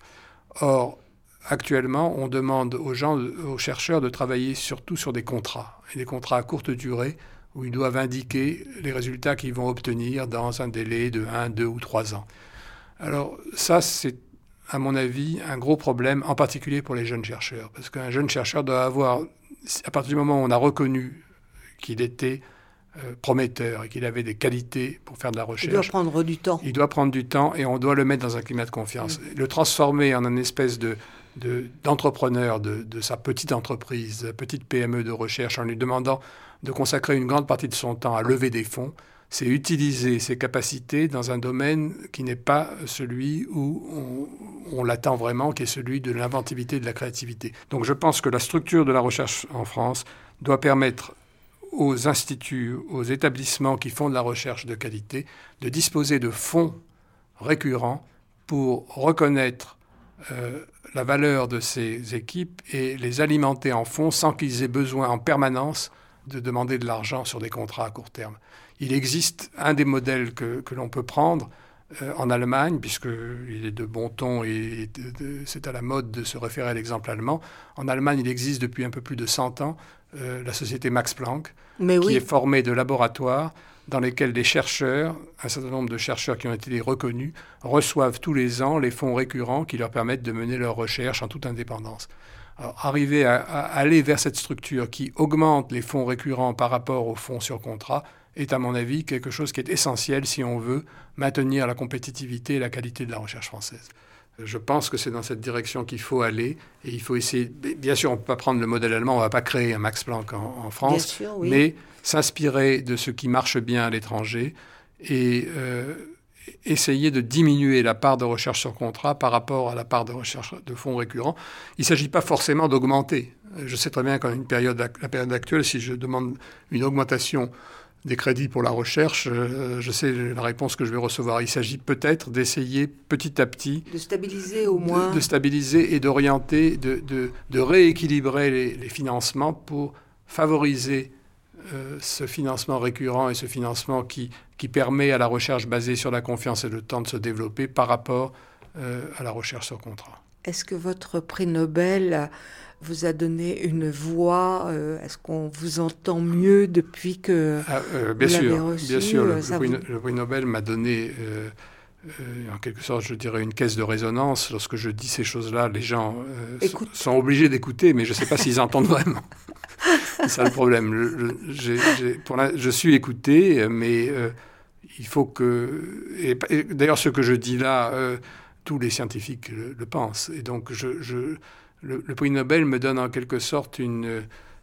S4: Or, actuellement, on demande aux gens, aux chercheurs de travailler surtout sur des contrats, et des contrats à courte durée, où ils doivent indiquer les résultats qu'ils vont obtenir dans un délai de un, deux ou trois ans. Alors ça, c'est, à mon avis, un gros problème, en particulier pour les jeunes chercheurs, parce qu'un jeune chercheur doit avoir, à partir du moment où on a reconnu qu'il était euh, prometteur et qu'il avait des qualités pour faire de la recherche.
S1: Il doit prendre du temps.
S4: Il doit prendre du temps et on doit le mettre dans un climat de confiance. Mmh. Le transformer en une espèce de De, d'entrepreneur de, de sa petite entreprise, petite P M E de recherche, en lui demandant de consacrer une grande partie de son temps à lever des fonds, c'est utiliser ses capacités dans un domaine qui n'est pas celui où on, on l'attend vraiment, qui est celui de l'inventivité et de la créativité. Donc je pense que la structure de la recherche en France doit permettre aux instituts, aux établissements qui font de la recherche de qualité, de disposer de fonds récurrents pour reconnaître euh, la valeur de ces équipes et les alimenter en fonds sans qu'ils aient besoin en permanence de demander de l'argent sur des contrats à court terme. Il existe un des modèles que, que l'on peut prendre euh, en Allemagne, puisqu'il est de bon ton et de, de, c'est à la mode de se référer à l'exemple allemand. En Allemagne, il existe depuis un peu plus de cent ans euh, la société Max Planck,
S1: Mais
S4: qui
S1: oui.
S4: est formée de laboratoires dans lesquels des chercheurs, un certain nombre de chercheurs qui ont été reconnus, reçoivent tous les ans les fonds récurrents qui leur permettent de mener leurs recherches en toute indépendance. Alors, arriver à, à aller vers cette structure qui augmente les fonds récurrents par rapport aux fonds sur contrat est, à mon avis, quelque chose qui est essentiel si on veut maintenir la compétitivité et la qualité de la recherche française. Je pense que c'est dans cette direction qu'il faut aller et il faut essayer... Bien sûr, on ne peut pas prendre le modèle allemand, on ne va pas créer un Max Planck en, en France,
S1: Bien sûr, oui.
S4: mais s'inspirer de ce qui marche bien à l'étranger et euh, essayer de diminuer la part de recherche sur contrat par rapport à la part de recherche de fonds récurrents. Il ne s'agit pas forcément d'augmenter. Je sais très bien qu'en une période, la période actuelle, si je demande une augmentation des crédits pour la recherche, euh, je sais la réponse que je vais recevoir. Il s'agit peut-être d'essayer petit à petit...
S1: De stabiliser au moins.
S4: De, de stabiliser et d'orienter, de, de, de rééquilibrer les, les financements pour favoriser euh, ce financement récurrent et ce financement qui, qui permet à la recherche basée sur la confiance et le temps de se développer par rapport euh, à la recherche sur contrat.
S1: Est-ce que votre prix Nobel vous a donné une voix? euh, Est-ce qu'on vous entend mieux depuis que
S4: ah, euh, bien
S1: vous
S4: sûr,
S1: l'avez reçu?
S4: Bien sûr, le, le, prix,
S1: vous...
S4: le prix Nobel m'a donné, euh, euh, en quelque sorte, je dirais, une caisse de résonance. Lorsque je dis ces choses-là, les gens euh, sont, sont obligés d'écouter, mais je ne sais pas s'ils entendent vraiment. C'est ça le problème. Le, le, j'ai, j'ai, pour la, je suis écouté, mais euh, il faut que... Et, et d'ailleurs, ce que je dis là, euh, tous les scientifiques le, le pensent. Et donc, je... je Le, le prix Nobel me donne en quelque sorte une,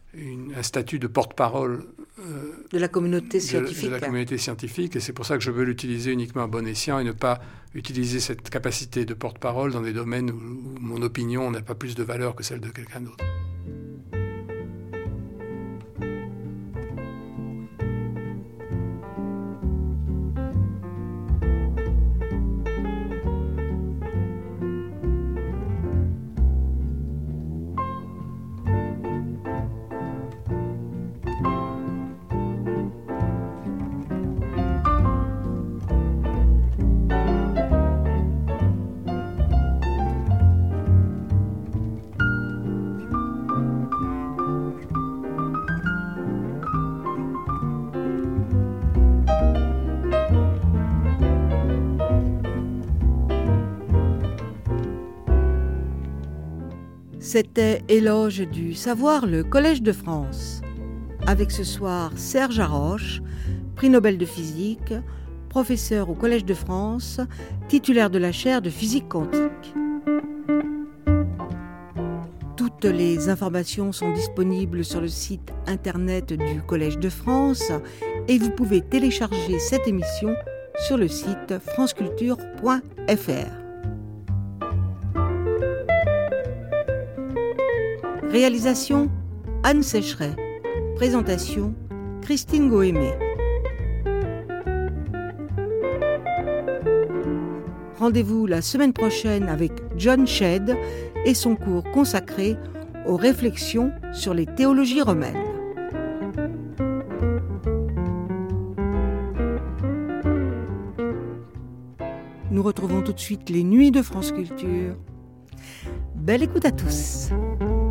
S4: une, un statut de porte-parole
S1: euh, de la communauté scientifique.
S4: De, de la communauté scientifique, et c'est pour ça que je veux l'utiliser uniquement à bon escient et ne pas utiliser cette capacité de porte-parole dans des domaines où, où mon opinion n'a pas plus de valeur que celle de quelqu'un d'autre.
S1: C'était Éloge du savoir, le Collège de France. Avec ce soir Serge Haroche, prix Nobel de physique, professeur au Collège de France, titulaire de la chaire de physique quantique. Toutes les informations sont disponibles sur le site internet du Collège de France et vous pouvez télécharger cette émission sur le site franceculture point f r. Réalisation Anne Sécheret. Présentation Christine Goémé. Rendez-vous la semaine prochaine avec John Shedd et son cours consacré aux réflexions sur les théologies romaines. Nous retrouvons tout de suite les nuits de France Culture. Belle écoute à tous.